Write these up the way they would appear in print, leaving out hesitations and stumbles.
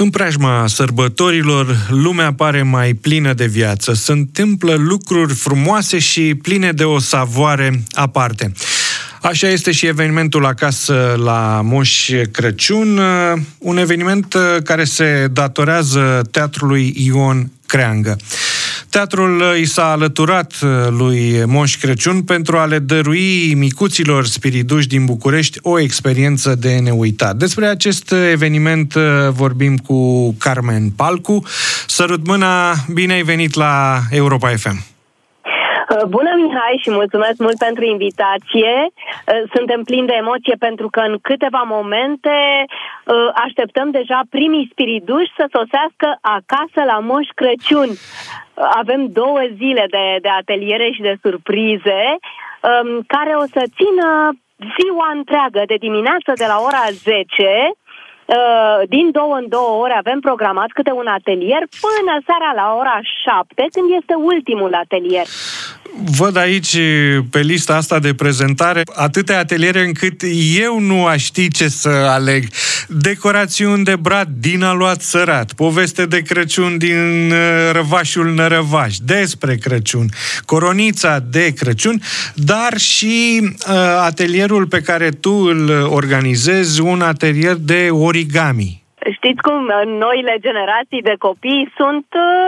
În preajma sărbătorilor, lumea pare mai plină de viață. Se întâmplă lucruri frumoase și pline de o savoare aparte. Așa este și evenimentul acasă la Moș Crăciun, un eveniment care se datorează teatrului Ion Creangă. Teatrul i s-a alăturat lui Moș Crăciun pentru a le dărui micuților spiriduși din București o experiență de neuitat. Despre acest eveniment vorbim cu Carmen Palcu. Sărut mâna, bine ai venit la Europa FM! Bună, Mihai, și mulțumesc mult pentru invitație. Suntem plini de emoție pentru că în câteva momente așteptăm deja primii spiriduși să sosească acasă la Moș Crăciun. Avem 2 zile de ateliere și de surprize care o să țină ziua întreagă, de dimineață de la ora 10. Din 2 în 2 ore avem programat câte un atelier până seara la ora 7, când este ultimul atelier. Văd aici, pe lista asta de prezentare, atâtea ateliere încât eu nu aș ști ce să aleg. Decorațiuni de brad din aluat sărat, poveste de Crăciun din Răvașul Nărăvaș, despre Crăciun, coronița de Crăciun, dar și atelierul pe care tu îl organizezi, un atelier de origami. Știți cum, noile generații de copii sunt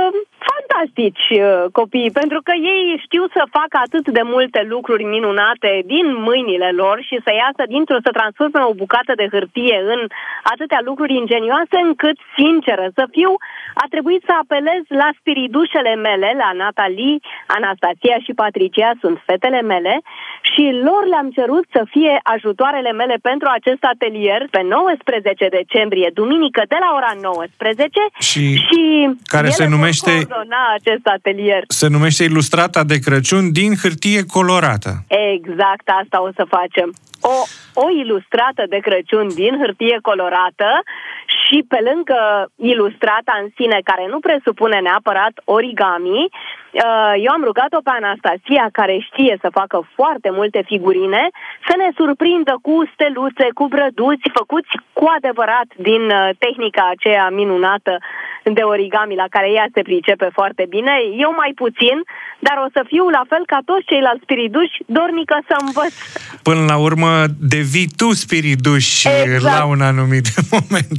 fantastici copiii, pentru că ei știu să facă atât de multe lucruri minunate din mâinile lor și să iasă să transforme o bucată de hârtie în atâtea lucruri ingenioase, încât, sinceră să fiu, a trebuit să apelez la spiridușele mele, la Natalie, Anastasia și Patricia, sunt fetele mele, și lor le-am cerut să fie ajutoarele mele pentru acest atelier pe 19 decembrie, duminică, de la ora 19 și care se numește acest atelier. Se numește Ilustrata de Crăciun din hârtie colorată. Exact, asta o să facem. O ilustrată de Crăciun din hârtie colorată și pe lângă ilustrata în sine, care nu presupune neapărat origami, eu am rugat-o pe Anastasia, care știe să facă foarte multe figurine, să ne surprindă cu steluțe, cu brăduți făcuți cu adevărat din tehnica aceea minunată de origami la care ea se pricepe foarte bine. Eu mai puțin, dar o să fiu la fel ca toți ceilalți spiriduși, dornică să învăț. Până la urmă devii tu spiriduș, exact, la un anumit moment.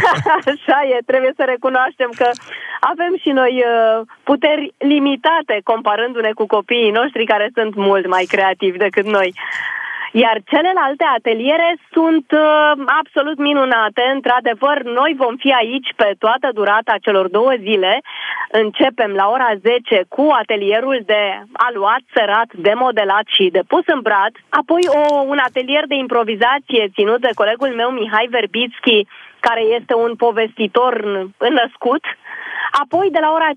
Așa e, trebuie să recunoaștem că avem și noi puteri limitate comparându-ne cu copiii noștri, care sunt mult mai creativi decât noi. Iar celelalte ateliere sunt absolut minunate. Într-adevăr, noi vom fi aici pe toată durata celor 2 zile. Începem la ora 10 cu atelierul de aluat, sărat, de modelat și de pus în brad. Apoi un atelier de improvizație ținut de colegul meu Mihai Verbitski, care este un povestitor înnăscut. Apoi, de la ora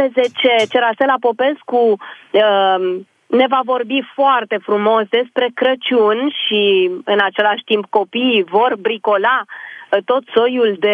15, Cerasela Popescu ne va vorbi foarte frumos despre Crăciun și, în același timp, copiii vor bricola tot soiul de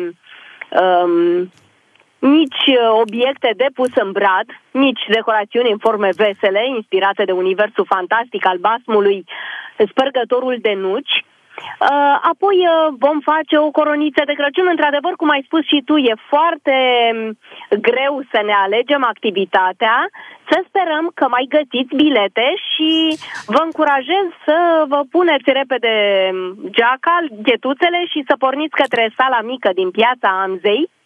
mici obiecte de pus în brad, mici decorațiuni în forme vesele, inspirate de universul fantastic al basmului Spărgătorul de nuci. Apoi vom face o coroniță de Crăciun. Într-adevăr, cum ai spus și tu, e foarte greu să ne alegem activitatea. Să sperăm că mai găsiți bilete și vă încurajez să vă puneți repede geaca, ghetuțele și să porniți către sala mică din Piața Amzei,